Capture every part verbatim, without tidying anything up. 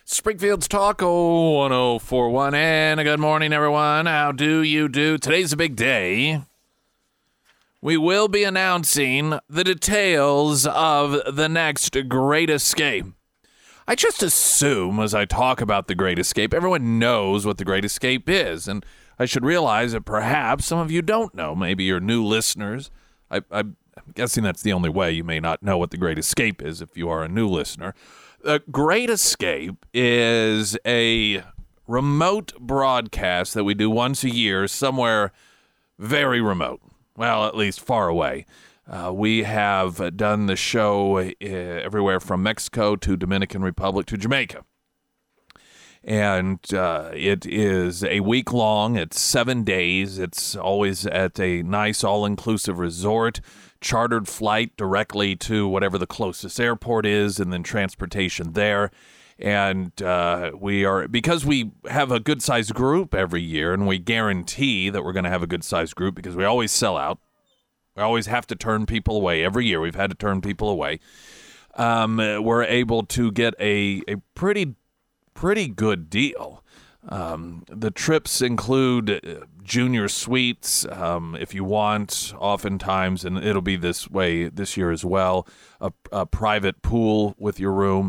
Springfield's Talk oh one oh four one, and a good morning, everyone. How do you do? Today's a big day. We will be announcing the details of the next Great Escape. I just assume as I talk about the Great Escape, everyone knows what the Great Escape is, and I should realize that perhaps some of you don't know. Maybe you're new listeners. I, I'm guessing that's the only way you may not know what the Great Escape is if you are a new listener. The Great Escape is a remote broadcast that we do once a year somewhere very remote. Well, at least far away. Uh, we have done the show uh, everywhere from Mexico to Dominican Republic to Jamaica. And uh, it is a week long. It's seven days. It's always at a nice all-inclusive resort, chartered flight directly to whatever the closest airport is, and then transportation there. And uh, we are, because we have a good-sized group every year, and we guarantee that we're going to have a good-sized group because we always sell out. We always have to turn people away. Every year we've had to turn people away. Um, we're able to get a, a pretty pretty good deal. Um, the trips include uh, junior suites, um, if you want, oftentimes, and it'll be this way this year as well, a, a private pool with your room.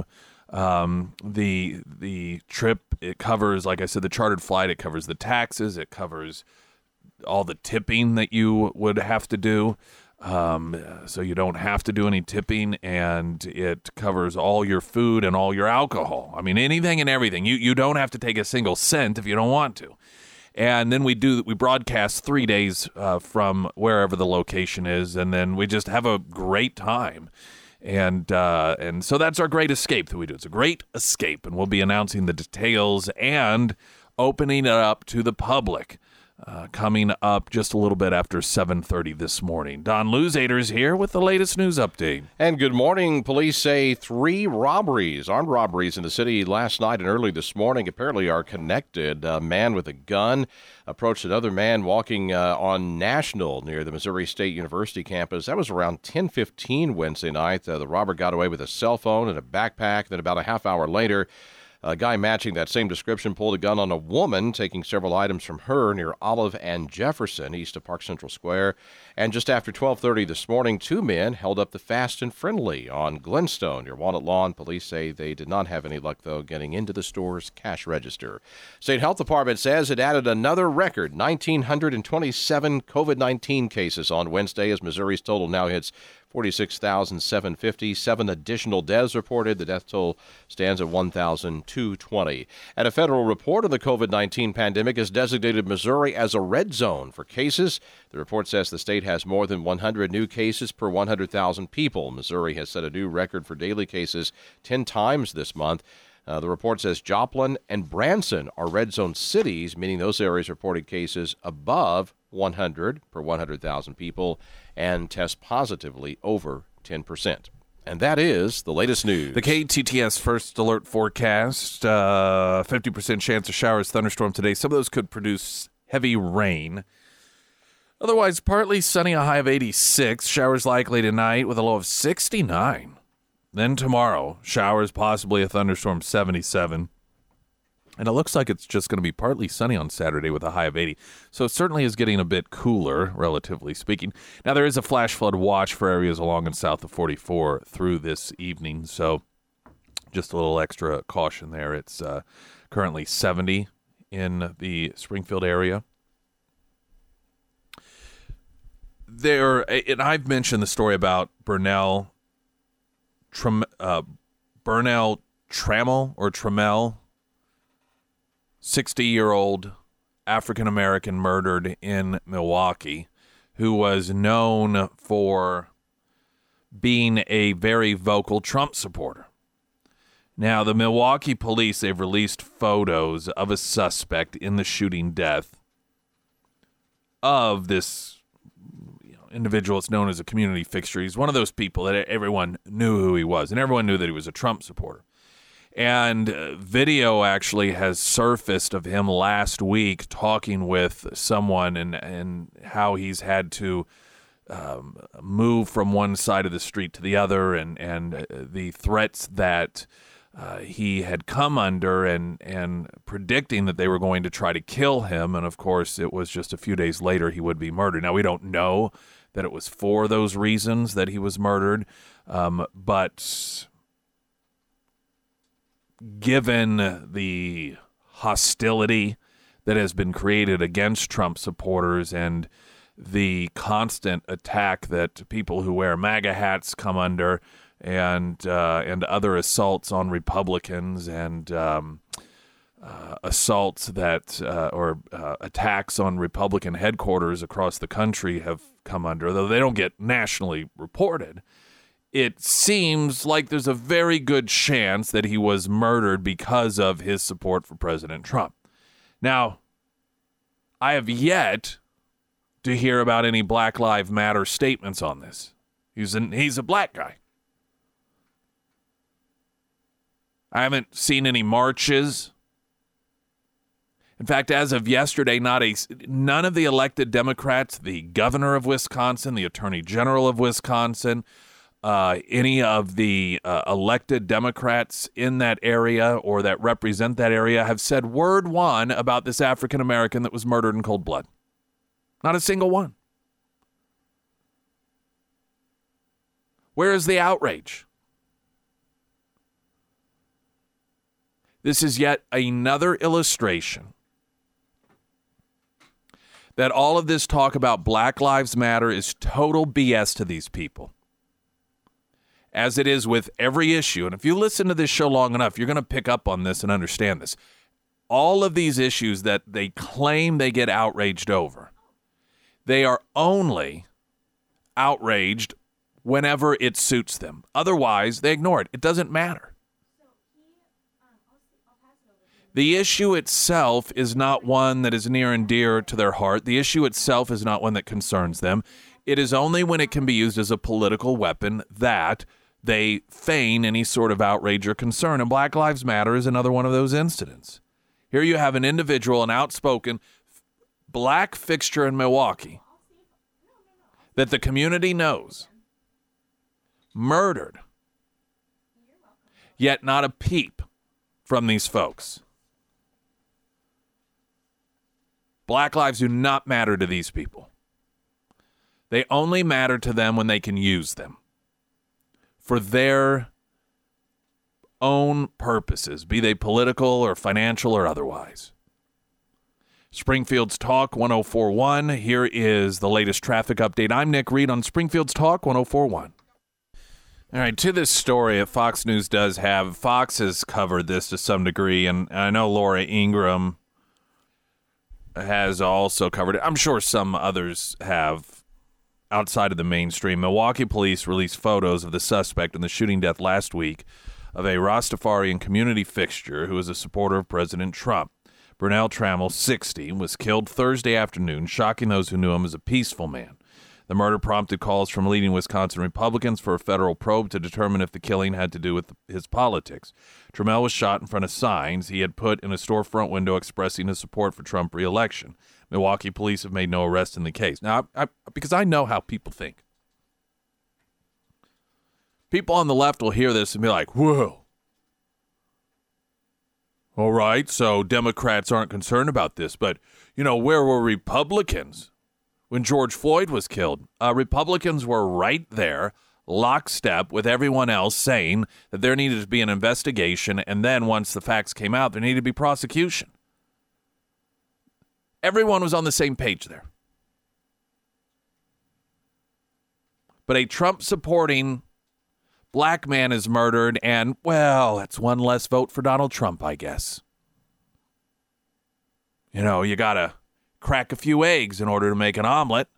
Um, the the trip, it covers, like I said, the chartered flight, it covers the taxes, it covers all the tipping that you would have to do. Um, so you don't have to do any tipping, and it covers all your food and all your alcohol. I mean, anything and everything. You you don't have to take a single cent if you don't want to. And then we do we broadcast three days uh, from wherever the location is, and then we just have a great time. And uh, and so that's our Great Escape that we do. It's a Great Escape, and we'll be announcing the details and opening it up to the public. Uh, coming up just a little bit after seven thirty this morning. Don Luzader's here with the latest news update. And good morning. Police say three robberies, armed robberies in the city last night and early this morning apparently are connected. A man with a gun approached another man walking uh, on National near the Missouri State University campus. That was around ten fifteen Wednesday night. Uh, the robber got away with a cell phone and a backpack. Then about a half hour later, a guy matching that same description pulled a gun on a woman, taking several items from her near Olive and Jefferson, east of Park Central Square. And just after twelve thirty this morning, two men held up the Fast and Friendly on Glenstone near Walnut Lawn. Police say they did not have any luck, though, getting into the store's cash register. State Health Department says it added another record, one thousand nine hundred twenty-seven covid nineteen cases on Wednesday, as Missouri's total now hits forty-six thousand seven hundred fifty. Seven additional deaths reported. The death toll stands at one thousand two hundred twenty. And a federal report of the covid nineteen pandemic has designated Missouri as a red zone for cases. The report says the state has more than one hundred new cases per one hundred thousand people. Missouri has set a new record for daily cases ten times this month. Uh, the report says Joplin and Branson are red zone cities, meaning those areas reported cases above one hundred per one hundred thousand people and test positively over ten percent. And that is the latest news. The K T T S First Alert Forecast, uh, fifty percent chance of showers, thunderstorm today. Some of those could produce heavy rain. Otherwise, partly sunny, a high of eighty-six. Showers likely tonight with a low of sixty-nine. Then tomorrow, showers, possibly a thunderstorm, seventy-seven. And it looks like it's just going to be partly sunny on Saturday with a high of eighty. So it certainly is getting a bit cooler, relatively speaking. Now, there is a flash flood watch for areas along and south of forty-four through this evening. So just a little extra caution there. It's uh, currently seventy in the Springfield area. There, and I've mentioned the story about Burnell, Tram, uh, Burnell Trammell or Trammell, sixty-year-old African-American murdered in Milwaukee, who was known for being a very vocal Trump supporter. Now, the Milwaukee police, they've released photos of a suspect in the shooting death of this individual. It's known as a community fixture. He's one of those people that everyone knew who he was, and everyone knew that he was a Trump supporter. And uh, video actually has surfaced of him last week talking with someone and, and how he's had to um, move from one side of the street to the other, and, and uh, the threats that uh, he had come under and, and predicting that they were going to try to kill him. And, of course, it was just a few days later he would be murdered. Now, we don't know that it was for those reasons that he was murdered, um, but given the hostility that has been created against Trump supporters and the constant attack that people who wear MAGA hats come under, and uh, and other assaults on Republicans and um, uh, assaults that uh, or uh, attacks on Republican headquarters across the country have come under, though they don't get nationally reported, it seems like there's a very good chance that he was murdered because of his support for President Trump. Now, I have yet to hear about any Black Lives Matter statements on this. He's an, he's a black guy. I haven't seen any marches. In fact, as of yesterday, not a none of the elected Democrats, the governor of Wisconsin, the attorney general of Wisconsin, uh, any of the uh, elected Democrats in that area or that represent that area have said word one about this African American that was murdered in cold blood. Not a single one. Where is the outrage? This is yet another illustration that all of this talk about Black Lives Matter is total B S to these people, as it is with every issue. And if you listen to this show long enough, you're going to pick up on this and understand this. All of these issues that they claim they get outraged over, they are only outraged whenever it suits them. Otherwise, they ignore it. It doesn't matter. The issue itself is not one that is near and dear to their heart. The issue itself is not one that concerns them. It is only when it can be used as a political weapon that they feign any sort of outrage or concern. And Black Lives Matter is another one of those incidents. Here you have an individual, an outspoken black fixture in Milwaukee that the community knows, murdered, yet not a peep from these folks. Black lives do not matter to these people. They only matter to them when they can use them for their own purposes, be they political or financial or otherwise. Springfield's Talk one oh four point one. Here is the latest traffic update. I'm Nick Reed on Springfield's Talk one oh four point one. All right, to this story that Fox News does have, Fox has covered this to some degree, and I know Laura Ingraham has also covered it. I'm sure some others have outside of the mainstream. Milwaukee police released photos of the suspect in the shooting death last week of a Rastafarian community fixture who is a supporter of President Trump. Brunel Trammell, sixty, was killed Thursday afternoon, shocking those who knew him as a peaceful man. The murder prompted calls from leading Wisconsin Republicans for a federal probe to determine if the killing had to do with his politics. Trammell was shot in front of signs he had put in a storefront window expressing his support for Trump re-election. Milwaukee police have made no arrest in the case. Now, I, I, because I know how people think. People on the left will hear this and be like, whoa. All right, so Democrats aren't concerned about this, but, you know, where were Republicans when George Floyd was killed? Uh, Republicans were right there, lockstep with everyone else, saying that there needed to be an investigation, and then once the facts came out, there needed to be prosecution. Everyone was on the same page there. But a Trump-supporting black man is murdered, and, well, that's one less vote for Donald Trump, I guess. You know, you got to crack a few eggs in order to make an omelet.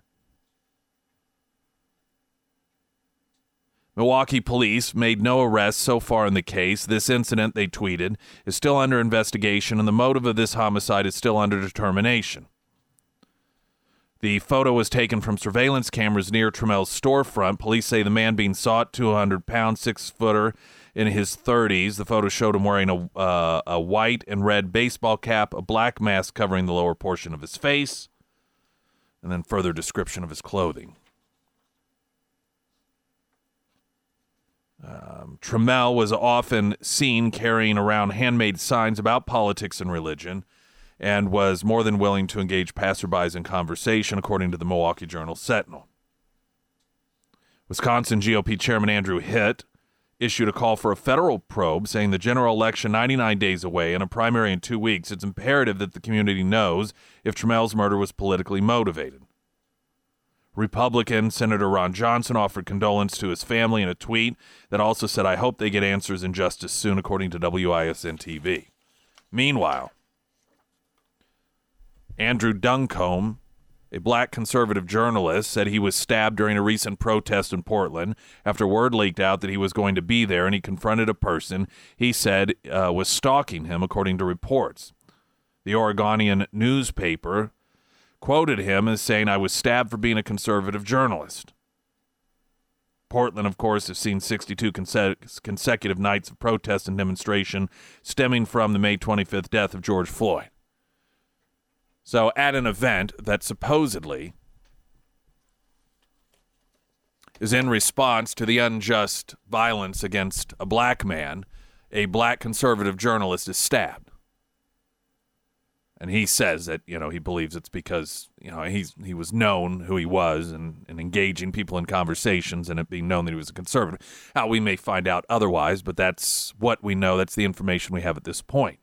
Milwaukee police made no arrests so far in the case. This incident, they tweeted, is still under investigation, and the motive of this homicide is still under determination. The photo was taken from surveillance cameras near Trammell's storefront. Police say the man being sought, two hundred pound, six-footer in his thirties. The photo showed him wearing a, uh, a white and red baseball cap, a black mask covering the lower portion of his face, and then further description of his clothing. Um, Trammell was often seen carrying around handmade signs about politics and religion and was more than willing to engage passerbys in conversation, according to the Milwaukee Journal-Sentinel. Wisconsin G O P Chairman Andrew Hitt issued a call for a federal probe, saying the general election ninety-nine days away and a primary in two weeks, it's imperative that the community knows if Trammell's murder was politically motivated. Republican Senator Ron Johnson offered condolence to his family in a tweet that also said, "I hope they get answers and justice soon," according to W I S N T V. Meanwhile, Andrew Duncombe, a black conservative journalist, said he was stabbed during a recent protest in Portland after word leaked out that he was going to be there, and he confronted a person he said uh, was stalking him, according to reports. The Oregonian newspaper quoted him as saying, "I was stabbed for being a conservative journalist." Portland, of course, has seen sixty-two conse- consecutive nights of protest and demonstration stemming from the May twenty-fifth death of George Floyd. So at an event that supposedly is in response to the unjust violence against a black man, a black conservative journalist is stabbed. And he says that, you know, he believes it's because, you know, he's he was known who he was and, and engaging people in conversations and it being known that he was a conservative. Now, we may find out otherwise, but that's what we know. That's the information we have at this point.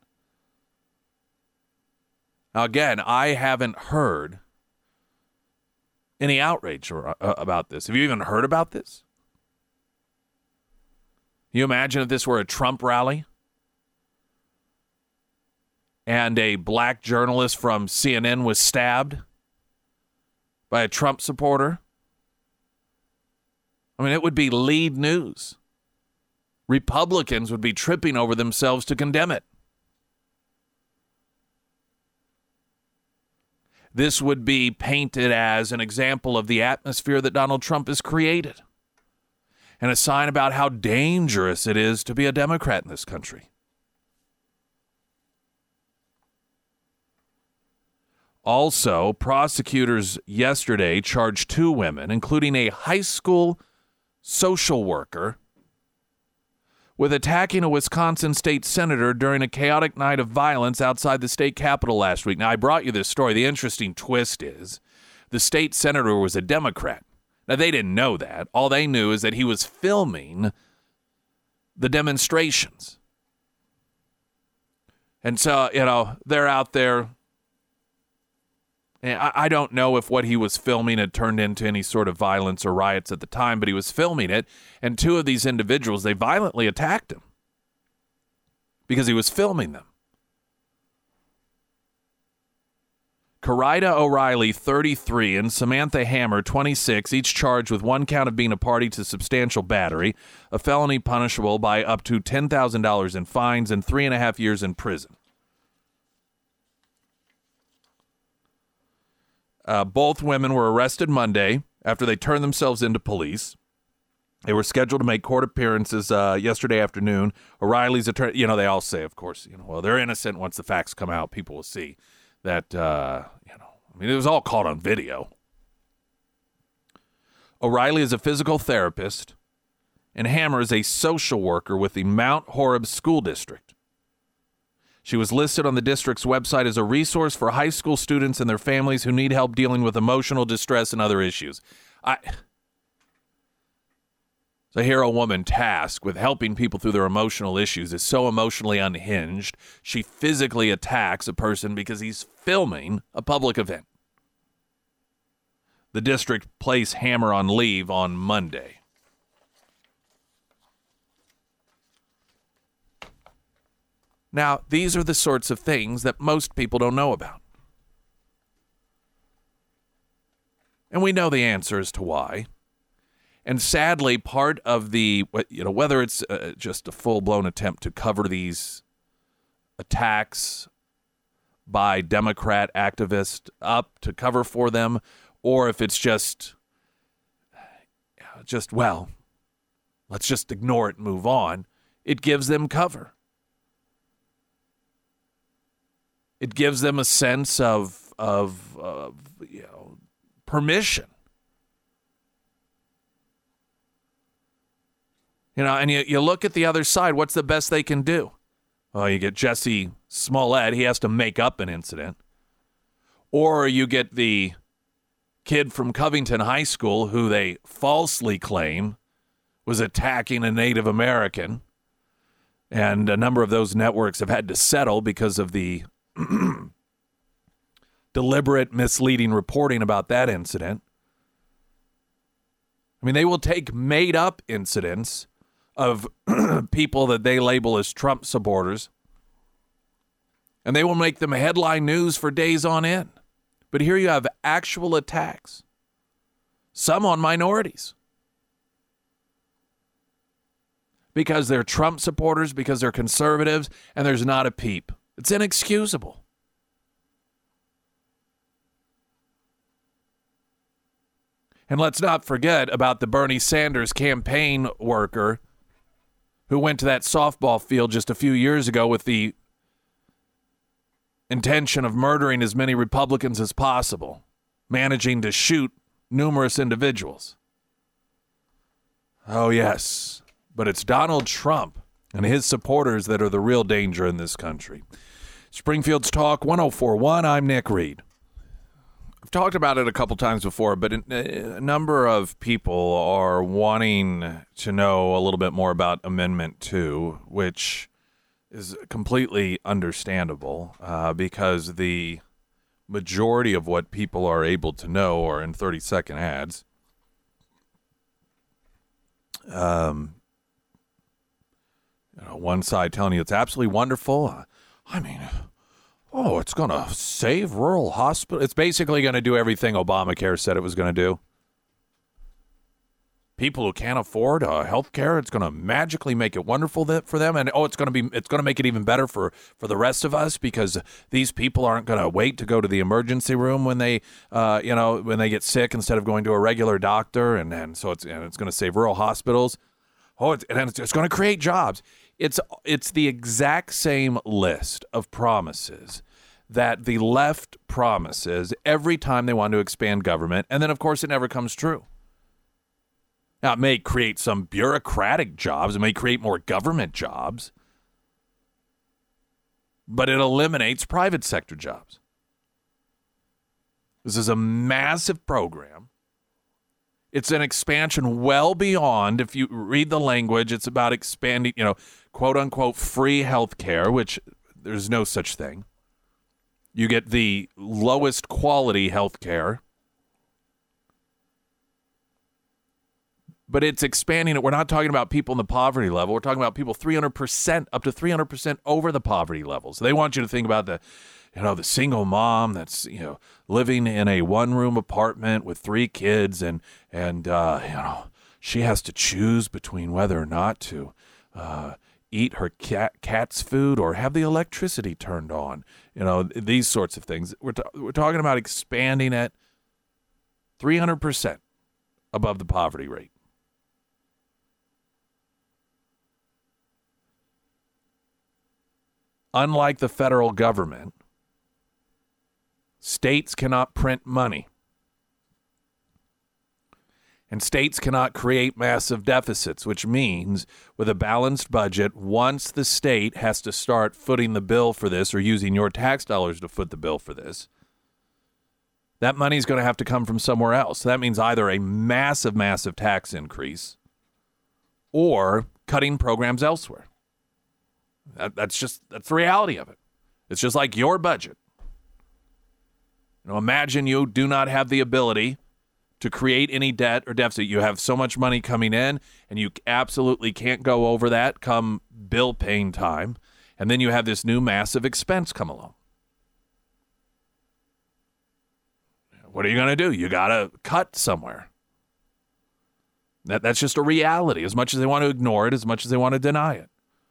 Now, again, I haven't heard any outrage or, uh, about this. Have you even heard about this? Can you imagine if this were a Trump rally and a black journalist from C N N was stabbed by a Trump supporter? I mean, it would be lead news. Republicans would be tripping over themselves to condemn it. This would be painted as an example of the atmosphere that Donald Trump has created and a sign about how dangerous it is to be a Democrat in this country. Also, prosecutors yesterday charged two women, including a high school social worker, with attacking a Wisconsin state senator during a chaotic night of violence outside the state capitol last week. Now, I brought you this story. The interesting twist is the state senator was a Democrat. Now, they didn't know that. All they knew is that he was filming the demonstrations. And so, you know, they're out there. And I, I don't know if what he was filming had turned into any sort of violence or riots at the time, but he was filming it. And two of these individuals, they violently attacked him because he was filming them. Carida O'Reilly, thirty-three, and Samantha Hammer, twenty-six, each charged with one count of being a party to substantial battery, a felony punishable by up to ten thousand dollars in fines and three and a half years in prison. Uh, both women were arrested Monday after they turned themselves into police. They were scheduled to make court appearances uh, yesterday afternoon. O'Reilly's attorney, you know, they all say, of course, you know, well, they're innocent. Once the facts come out, people will see that, uh, you know, I mean, it was all caught on video. O'Reilly is a physical therapist, and Hammer is a social worker with the Mount Horeb School District. She was listed on the district's website as a resource for high school students and their families who need help dealing with emotional distress and other issues. I so here a woman tasked with helping people through their emotional issues is so emotionally unhinged, she physically attacks a person because he's filming a public event. The district placed Hammer on leave on Monday. Now, these are the sorts of things that most people don't know about. And we know the answer as to why. And sadly, part of the, you know, whether it's uh, just a full-blown attempt to cover these attacks by Democrat activists up to cover for them, or if it's just, just, well, let's just ignore it and move on, it gives them cover. It gives them a sense of, of, of you know, permission. You know, and you, you look at the other side, what's the best they can do? Well, you get Jesse Smollett, he has to make up an incident. Or you get the kid from Covington High School who they falsely claim was attacking a Native American. And a number of those networks have had to settle because of the deliberate misleading reporting about that incident. I mean, they will take made-up incidents of people that they label as Trump supporters, and they will make them headline news for days on end. But here you have actual attacks, some on minorities, because they're Trump supporters, because they're conservatives, and there's not a peep. It's inexcusable. And let's not forget about the Bernie Sanders campaign worker who went to that softball field just a few years ago with the intention of murdering as many Republicans as possible, managing to shoot numerous individuals. Oh, yes, but it's Donald Trump and his supporters that are the real danger in this country. Springfield's Talk one oh four point one, I'm Nick Reed. I've talked about it a couple times before, but a number of people are wanting to know a little bit more about Amendment two, which is completely understandable uh, because the majority of what people are able to know are in thirty-second ads. Um, you know, one side telling you it's absolutely wonderful. Uh, I mean... Oh, it's going to save rural hospitals. It's basically going to do everything Obamacare said it was going to do. People who can't afford uh, health care, it's going to magically make it wonderful that, for them. And, oh, it's going to be it's going to make it even better for, for the rest of us because these people aren't going to wait to go to the emergency room when they, uh, you know, when they get sick instead of going to a regular doctor. And, and so it's and it's going to save rural hospitals. Oh, it's, and it's, it's going to create jobs. It's it's the exact same list of promises that the left promises every time they want to expand government, and then, of course, it never comes true. Now, it may create some bureaucratic jobs, it may create more government jobs, but it eliminates private sector jobs. This is a massive program. It's an expansion well beyond, if you read the language, it's about expanding, you know, quote-unquote free health care, which there's no such thing. You get the lowest quality health care. But it's expanding it. We're not talking about people in the poverty level. We're talking about people three hundred percent, up to three hundred percent over the poverty level. So they want you to think about the, you know, the single mom that's, you know, living in a one-room apartment with three kids and, and uh, you know, she has to choose between whether or not to uh, eat her cat, cat's food or have the electricity turned on. You know, these sorts of things. We're, t- we're talking about expanding it three hundred percent above the poverty rate. Unlike the federal government, states cannot print money. And states cannot create massive deficits, which means with a balanced budget, once the state has to start footing the bill for this or using your tax dollars to foot the bill for this, that money is going to have to come from somewhere else. So that means either a massive, massive tax increase or cutting programs elsewhere. That, that's just, that's the reality of it. It's just like your budget. You know, imagine you do not have the ability to create any debt or deficit. You have so much money coming in, and you absolutely can't go over that come bill paying time. And then you have this new massive expense come along. What are you going to do? You got to cut somewhere. That, that's just a reality. As much as they want to ignore it, as much as they want to deny it.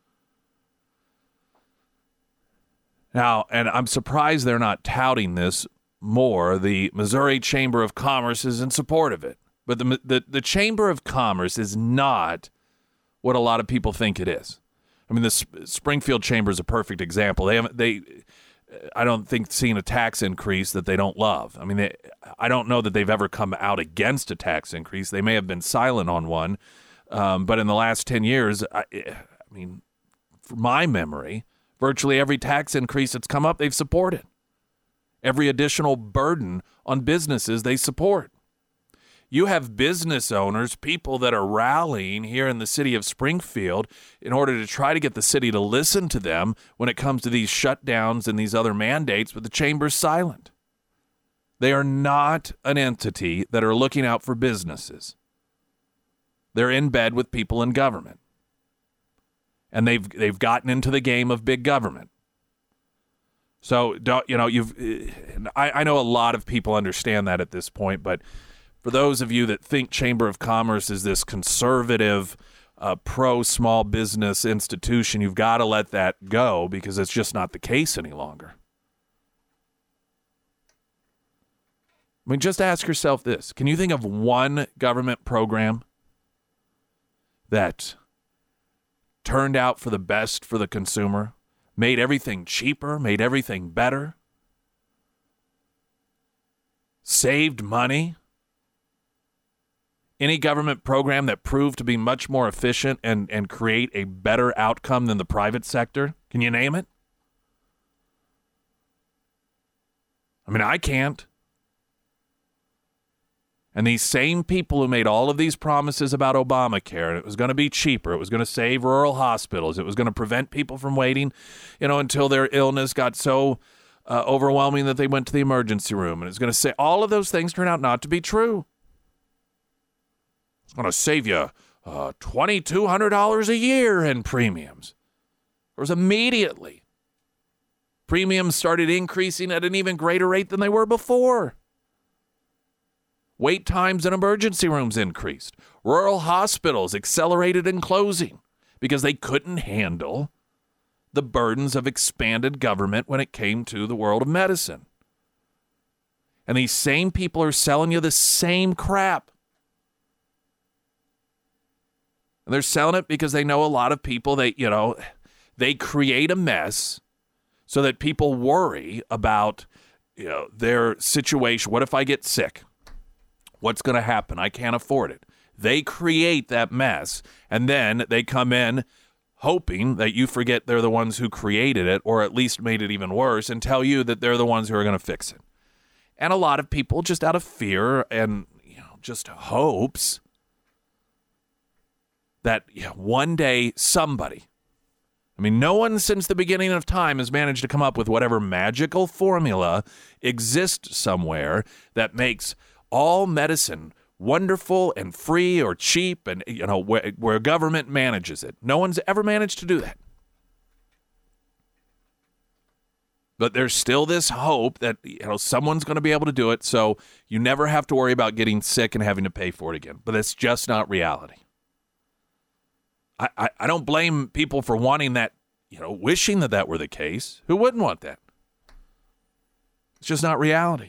Now, and I'm surprised they're not touting this more. The Missouri Chamber of Commerce is in support of it. But the, the the Chamber of Commerce is not what a lot of people think it is. I mean, the Springfield Chamber is a perfect example. They haven't, they, I don't think, seen a tax increase that they don't love. I mean, they, I don't know that they've ever come out against a tax increase. They may have been silent on one Um, but in the last ten years, I, I mean, from my memory, virtually every tax increase that's come up, they've supported. Every additional burden on businesses, they support. You have business owners, people that are rallying here in the city of Springfield in order to try to get the city to listen to them when it comes to these shutdowns and these other mandates, but the chamber's silent. They are not an entity that are looking out for businesses. They're in bed with people in government. And they've they've gotten into the game of big government. So, you know, you've I, I know a lot of people understand that at this point, but for those of you that think Chamber of Commerce is this conservative, uh, pro-small business institution, you've got to let that go because it's just not the case any longer. I mean, just ask yourself this. Can you think of one government program that turned out for the best for the consumer, made everything cheaper, made everything better, saved money? Any government program that proved to be much more efficient and, and create a better outcome than the private sector? Can you name it? I mean, I can't. And these same people who made all of these promises about Obamacare, and it was going to be cheaper, it was going to save rural hospitals, it was going to prevent people from waiting, you know, until their illness got so uh, overwhelming that they went to the emergency room, and it's going to say all of those things turn out not to be true. It's going to save you uh, two thousand two hundred dollars a year in premiums. It was immediately. Premiums started increasing at an even greater rate than they were before. Wait times in emergency rooms increased. Rural hospitals accelerated in closing because they couldn't handle the burdens of expanded government when it came to the world of medicine. And these same people are selling you the same crap. And they're selling it because they know a lot of people, they, you know, they create a mess so that people worry about, you know, their situation. What if I get sick? What's going to happen? I can't afford it. They create that mess, and then they come in hoping that you forget they're the ones who created it or at least made it even worse and tell you that they're the ones who are going to fix it. And a lot of people, just out of fear and, you know, just hopes that, you know, one day somebody, I mean, no one since the beginning of time has managed to come up with whatever magical formula exists somewhere that makes all medicine wonderful and free or cheap and, you know, where, where government manages it. No one's ever managed to do that. But there's still this hope that, you know, someone's going to be able to do it, so you never have to worry about getting sick and having to pay for it again. But that's just not reality. I, I, I don't blame people for wanting that, you know, wishing that that were the case. Who wouldn't want that? It's just not reality.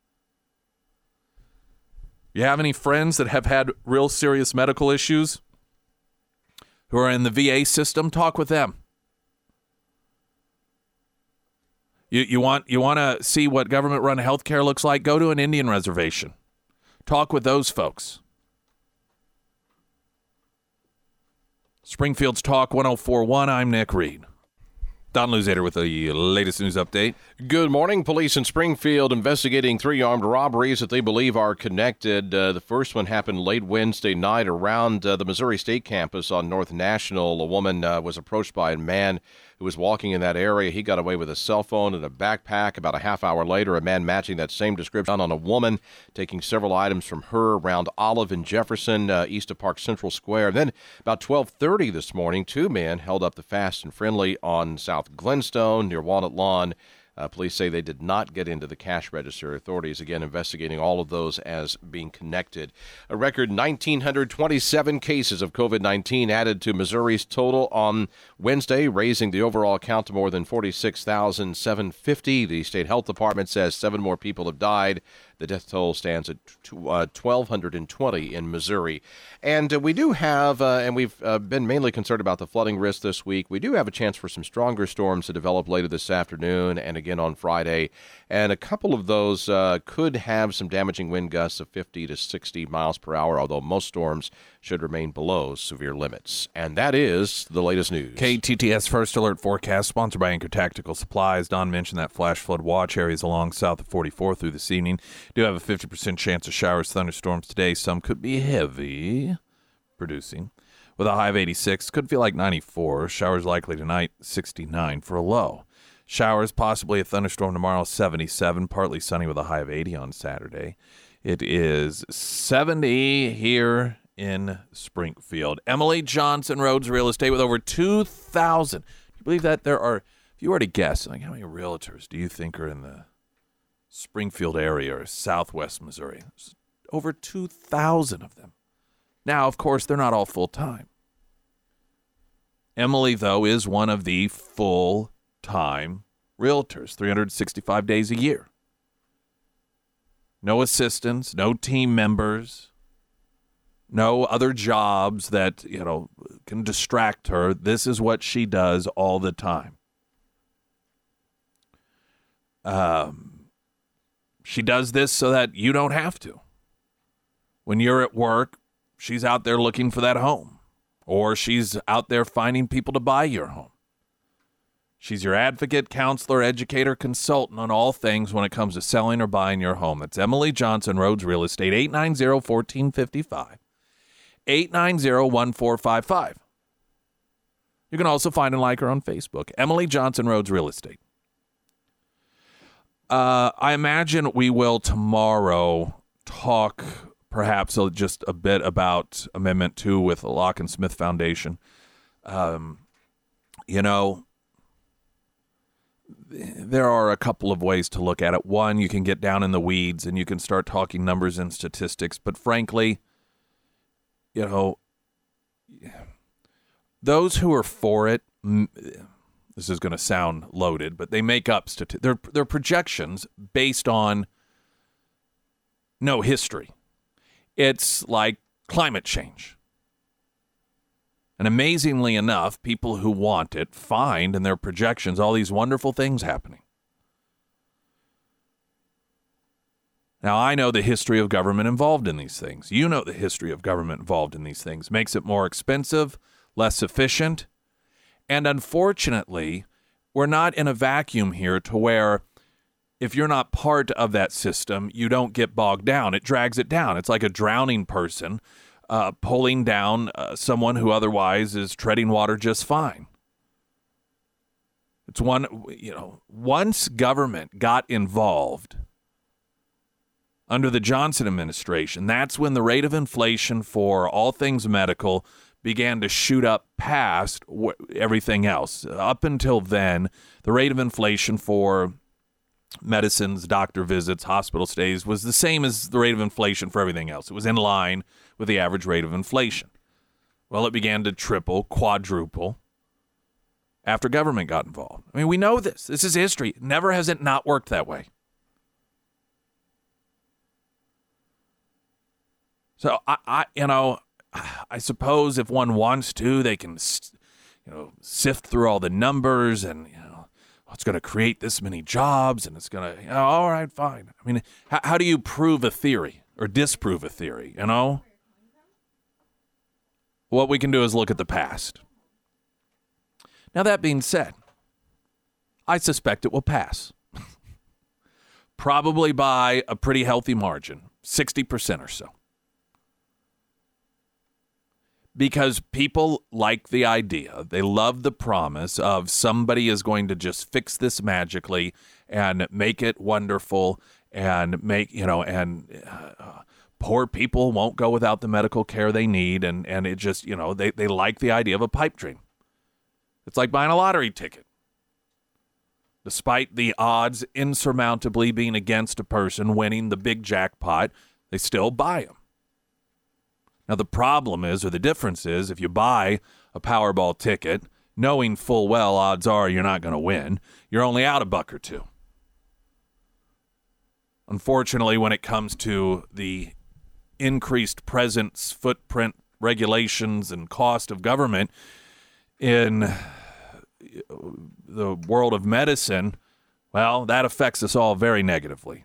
You have any friends that have had real serious medical issues who are in the V A system? Talk with them. You you want you want to see what government-run healthcare looks like? Go to an Indian reservation. Talk with those folks. Springfield's Talk one oh four point one, I'm Nick Reed. Don Luzader with the latest news update. Good morning. Police in Springfield investigating three armed robberies that they believe are connected. Uh, the first one happened late Wednesday night around uh, the Missouri State campus on North National. A woman uh, was approached by a man who was walking in that area. He got away with a cell phone and a backpack. About a half hour later, a man matching that same description on a woman, taking several items from her around Olive and Jefferson, uh, east of Park Central Square. Then about twelve thirty this morning, two men held up the Fast and Friendly on South Glenstone near Walnut Lawn. Uh, police say they did not get into the cash register. Authorities, again, investigating all of those as being connected. A record one thousand nine hundred twenty-seven cases of covid nineteen added to Missouri's total on Wednesday, raising the overall count to more than forty-six thousand seven hundred fifty. The state health department says seven more people have died. The death toll stands at uh, one thousand two hundred twenty in Missouri. And uh, we do have, uh, and we've uh, been mainly concerned about the flooding risk this week, we do have a chance for some stronger storms to develop later this afternoon and again again on Friday. And a couple of those uh, could have some damaging wind gusts of fifty to sixty miles per hour, although most storms should remain below severe limits. And that is the latest news. K T T S First Alert Forecast, sponsored by Anchor Tactical Supplies. Don mentioned that flash flood watch areas along south of forty-four through this evening do have a fifty percent chance of showers, thunderstorms today. Some could be heavy producing. With a high of eighty-six, could feel like ninety-four. Showers likely tonight, sixty-nine for a low. Showers, possibly a thunderstorm tomorrow, seventy-seven. Partly sunny with a high of eighty on Saturday. It is seventy here in Springfield. Emily Johnson, Rhodes Real Estate, with over two thousand. Do you believe that there are, if you were to guess, like how many realtors do you think are in the Springfield area or southwest Missouri? There's over two thousand of them. Now, of course, they're not all full-time. Emily, though, is one of the full-time realtors, three hundred sixty-five days a year. No assistants, no team members, no other jobs that, you know, can distract her. This is what she does all the time. Um, she does this so that you don't have to. When you're at work, she's out there looking for that home, or she's out there finding people to buy your home. She's your advocate, counselor, educator, consultant on all things when it comes to selling or buying your home. That's Emily Johnson, Rhodes Real Estate, eight nine zero, one four five five, eight nine zero, one four five five. You can also find and like her on Facebook, Emily Johnson, Rhodes Real Estate. Uh, I imagine we will tomorrow talk perhaps just a bit about Amendment two with the Lock and Smith Foundation. Um, you know, there are a couple of ways to look at it. One, you can get down in the weeds and you can start talking numbers and statistics. But frankly, you know, those who are for it, this is going to sound loaded, but they make up stati- their, their projections based on no history. It's like climate change. And amazingly enough, people who want it find in their projections all these wonderful things happening. Now, I know the history of government involved in these things. You know the history of government involved in these things. Makes it more expensive, less efficient. And unfortunately, we're not in a vacuum here to where if you're not part of that system, you don't get bogged down. It drags it down. It's like a drowning person uh, pulling down uh, someone who otherwise is treading water just fine. It's one, you know, once government got involved under the Johnson administration, that's when the rate of inflation for all things medical began to shoot up past wh- everything else. Up until then, the rate of inflation for medicines, doctor visits, hospital stays was the same as the rate of inflation for everything else. It was in line with the average rate of inflation. Well, it began to triple, quadruple after government got involved. I mean, we know this. This is history. Never has it not worked that way. So, I, I you know, I suppose if one wants to, they can, you know, sift through all the numbers and, you know, it's going to create this many jobs and it's going to, you know, all right, fine. I mean, how, how do you prove a theory or disprove a theory, you know? What we can do is look at the past. Now, that being said, I suspect it will pass. Probably by a pretty healthy margin, sixty percent or so. Because people like the idea, they love the promise of somebody is going to just fix this magically and make it wonderful and make, you know, and uh, poor people won't go without the medical care they need. And, and it just, you know, they, they like the idea of a pipe dream. It's like buying a lottery ticket. Despite the odds insurmountably being against a person winning the big jackpot, they still buy them. Now, the problem is, or the difference is, if you buy a Powerball ticket, knowing full well odds are you're not going to win, you're only out a buck or two. Unfortunately, when it comes to the increased presence, footprint, regulations, and cost of government in the world of medicine, Well, that affects us all very negatively.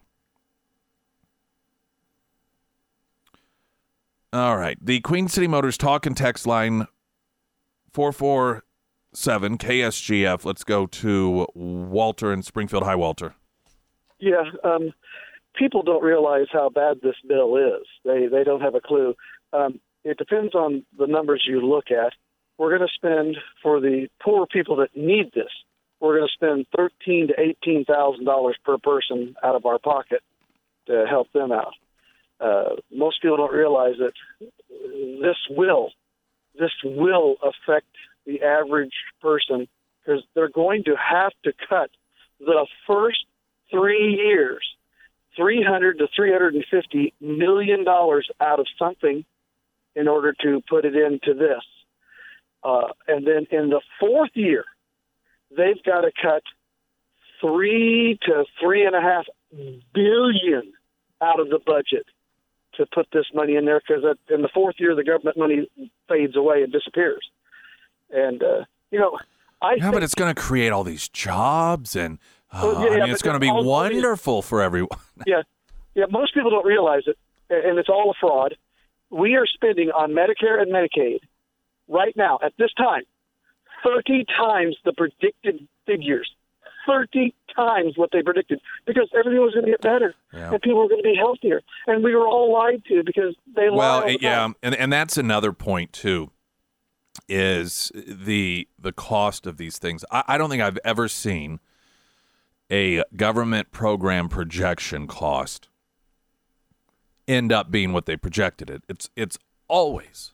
All right. The Queen City Motors talk and text line four four seven K S G F. Let's go to Walter in Springfield. Hi, Walter. Yeah, um, people don't realize how bad this bill is. They they don't have a clue. Um, it depends on the numbers you look at. We're going to spend, for the poor people that need this, we're going to spend thirteen to eighteen thousand dollars per person out of our pocket to help them out. Uh, most people don't realize that this will this will affect the average person, because they're going to have to cut the first three years, three hundred to three hundred fifty million dollars out of something in order to put it into this. Uh, and then in the fourth year, they've got to cut three to three and a half billion out of the budget to put this money in there, because in the fourth year, the government money fades away and disappears. And, uh, you know, I Yeah, think, but it's going to create all these jobs, and uh, Well, yeah, I yeah, mean, it's but going to be all- wonderful for everyone. yeah, yeah, most people don't realize it, and it's all a fraud. We are spending on Medicare and Medicaid right now, at this time, thirty times the predicted figures. thirty times what they predicted, because everything was going to get better, Yeah. and people were going to be healthier. And we were all lied to, because they lied. Well, all the yeah, time. and and that's another point too, is the the cost of these things. I, I don't think I've ever seen a government program projection cost end up being what they projected it. It's it's always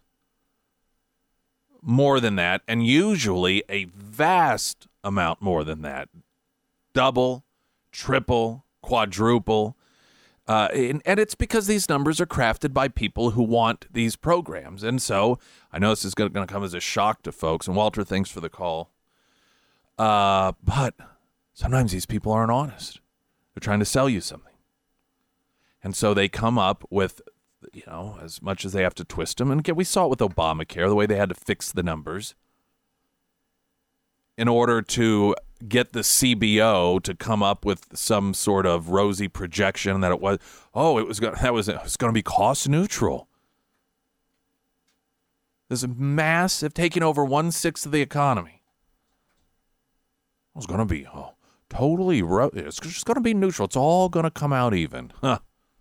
more than that, and usually a vast amount more than that. Double, triple, quadruple. Uh, and, and it's because these numbers are crafted by people who want these programs. And so I know this is going to come as a shock to folks. And Walter, thanks for the call. Uh, but sometimes these people aren't honest. They're trying to sell you something. And so they come up with, you know, as much as they have to twist them. And again, we saw it with Obamacare, the way they had to fix the numbers in order to get the C B O to come up with some sort of rosy projection that it was, oh, it was going that was it was going to be cost neutral. This massive taking over one sixth of the economy. It was going to be oh, totally. Ro- it's just going to be neutral. It's all going to come out even. Huh.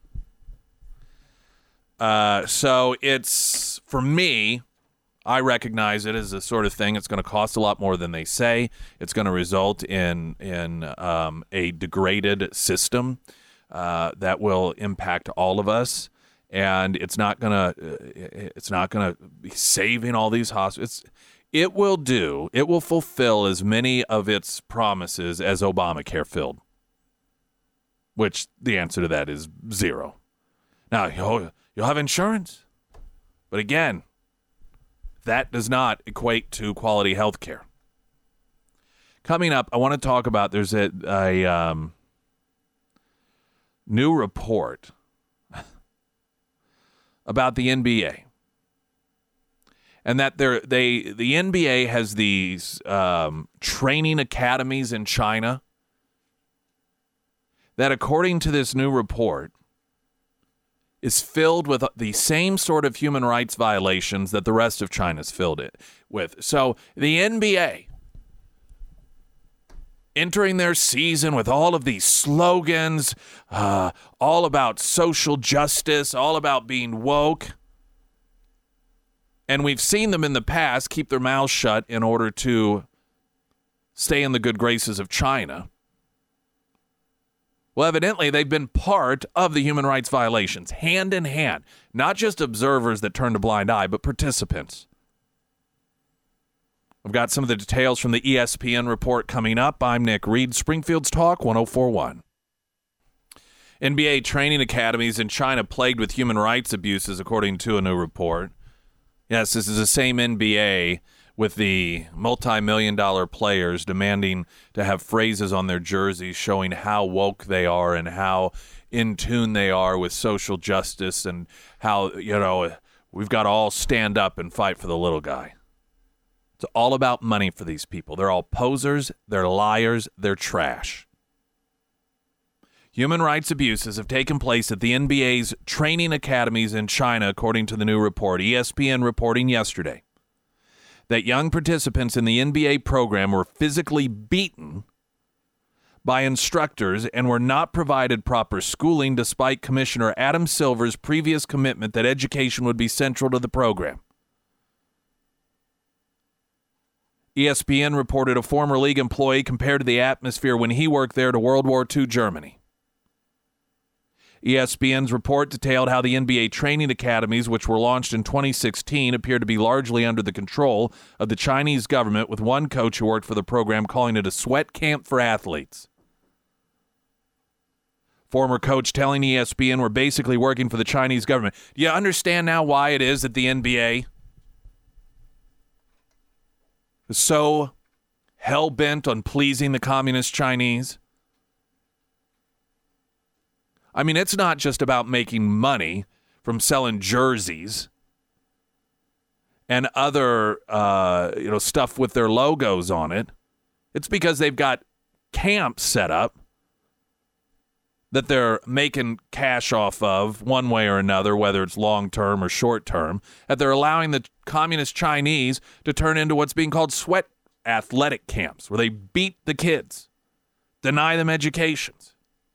Uh, so it's for me. I recognize it as the sort of thing. It's going to cost a lot more than they say. It's going to result in in um, a degraded system uh, that will impact all of us, and it's not going to it's not going to be saving all these hospitals. It will do. It will fulfill as many of its promises as Obamacare filled. Which the answer to that is zero. Now you'll you'll have insurance, but again, that does not equate to quality health care. Coming up, I want to talk about, there's a, a um, new report about the N B A. And that they're, they the N B A has these um, training academies in China that, according to this new report, is filled with the same sort of human rights violations that the rest of China's filled it with. So the N B A, entering their season with all of these slogans, uh, all about social justice, all about being woke. And we've seen them in the past keep their mouths shut in order to stay in the good graces of China. Well, evidently, they've been part of the human rights violations, hand in hand. Not just observers that turned a blind eye, but participants. I've got some of the details from the E S P N report coming up. I'm Nick Reed, Springfield's Talk one oh four point one. N B A training academies in China plagued with human rights abuses, according to a new report. Yes, this is the same N B A with the multi-million dollar players demanding to have phrases on their jerseys showing how woke they are and how in tune they are with social justice and how, you know, we've got to all stand up and fight for the little guy. It's all about money for these people. They're all posers, they're liars, they're trash. Human rights abuses have taken place at the N B A's training academies in China, according to the new report. E S P N reporting yesterday that young participants in the N B A program were physically beaten by instructors and were not provided proper schooling, despite Commissioner Adam Silver's previous commitment that education would be central to the program. E S P N reported a former league employee compared to the atmosphere when he worked there to World War Two Germany. E S P N's report detailed how the N B A training academies, which were launched in twenty sixteen, appear to be largely under the control of the Chinese government, with one coach who worked for the program calling it a sweat camp for athletes. Former coach telling E S P N we're basically working for the Chinese government. Do you understand now why it is that the N B A is so hell-bent on pleasing the communist Chinese? I mean, it's not just about making money from selling jerseys and other uh, you know, stuff with their logos on it. It's because they've got camps set up that they're making cash off of one way or another, whether it's long-term or short-term, that they're allowing the communist Chinese to turn into what's being called sweat athletic camps, where they beat the kids, deny them educations.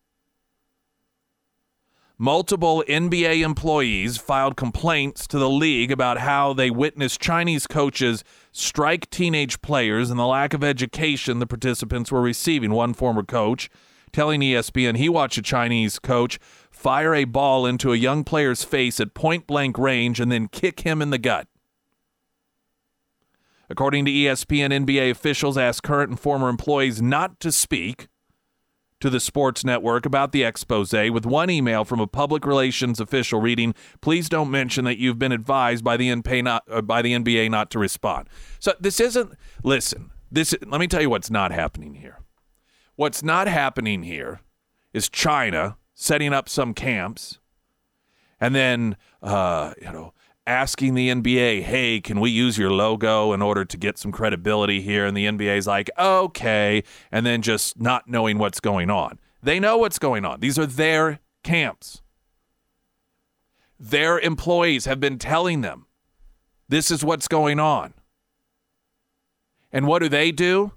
Multiple N B A employees filed complaints to the league about how they witnessed Chinese coaches strike teenage players and the lack of education the participants were receiving. One former coach telling E S P N he watched a Chinese coach fire a ball into a young player's face at point-blank range and then kick him in the gut. According to E S P N, N B A officials asked current and former employees not to speak to the sports network about the expose, with one email from a public relations official reading, "Please don't mention that you've been advised by the N B A not, uh, by the N B A not to respond." So this isn't, listen, this. let me tell you what's not happening here. What's not happening here is China setting up some camps and then, uh, you know, asking the N B A, hey, can we use your logo in order to get some credibility here? And the N B A is like, okay, and then just not knowing what's going on. They know what's going on. These are their camps. Their employees have been telling them this is what's going on. And what do they do?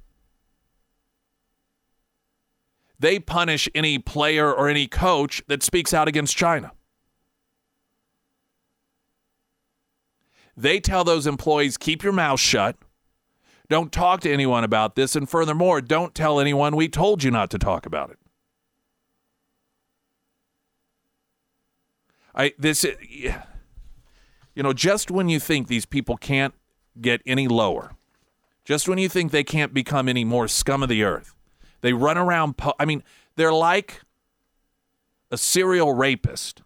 They punish any player or any coach that speaks out against China. They tell those employees, keep your mouth shut. Don't talk to anyone about this. And furthermore, don't tell anyone we told you not to talk about it. I this you know, just when you think these people can't get any lower, just when you think they can't become any more scum of the earth, they run around. Po- I mean, they're like a serial rapist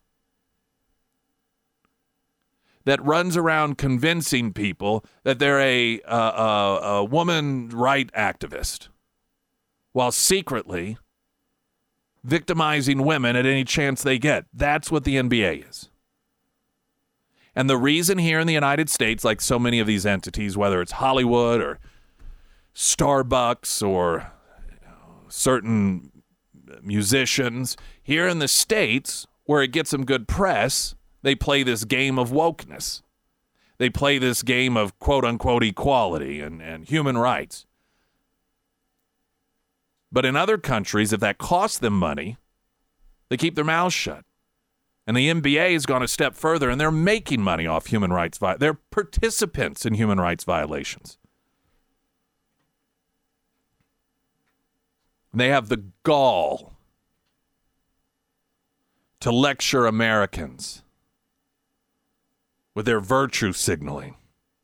that runs around convincing people that they're a, a, a, a woman right activist while secretly victimizing women at any chance they get. That's what the N B A is. And the reason here in the United States, like so many of these entities, whether it's Hollywood or Starbucks or you know, certain musicians, here in the States, where it gets them good press, they play this game of wokeness. They play this game of quote-unquote equality and, and human rights. But in other countries, if that costs them money, they keep their mouths shut. And the N B A has gone a step further, and they're making money off human rights. Vi- they're participants in human rights violations. And they have the gall to lecture Americans with their virtue signaling.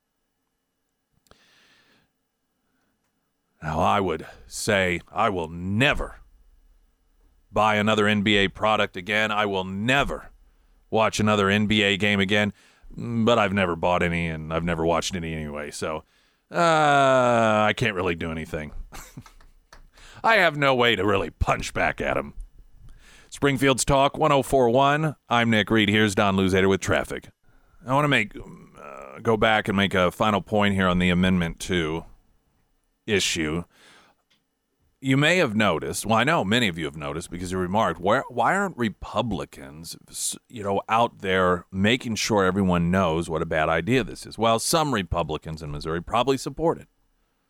Now, I would say I will never buy another N B A product again. I will never watch another N B A game again, but I've never bought any and I've never watched any anyway, so uh, I can't really do anything. I have no way to really punch back at them. Springfield's Talk one oh four point one. I'm Nick Reed. Here's Don Luzader with traffic. I want to make uh, go back and make a final point here on the Amendment two issue. you may have noticed, well, I know many of you have noticed because you remarked, why, why aren't Republicans, you know, out there making sure everyone knows what a bad idea this is? Well, some Republicans in Missouri probably support it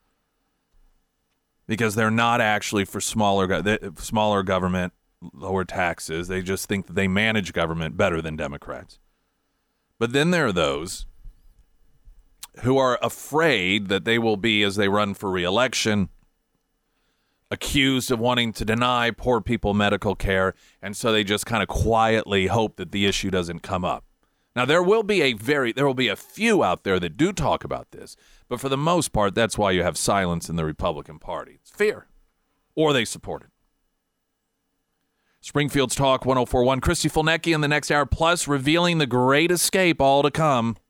because they're not actually for smaller, smaller government, lower taxes. They just think that they manage government better than Democrats. But then there are those who are afraid that they will be, as they run for re-election, accused of wanting to deny poor people medical care, and so they just kind of quietly hope that the issue doesn't come up. Now, there will be a very, there will be a few out there that do talk about this, but for the most part, that's why you have silence in the Republican Party. It's fear, or they support it. Springfield's Talk one oh four one. Christy Fulnecki in the next hour, plus revealing the great escape, all to come.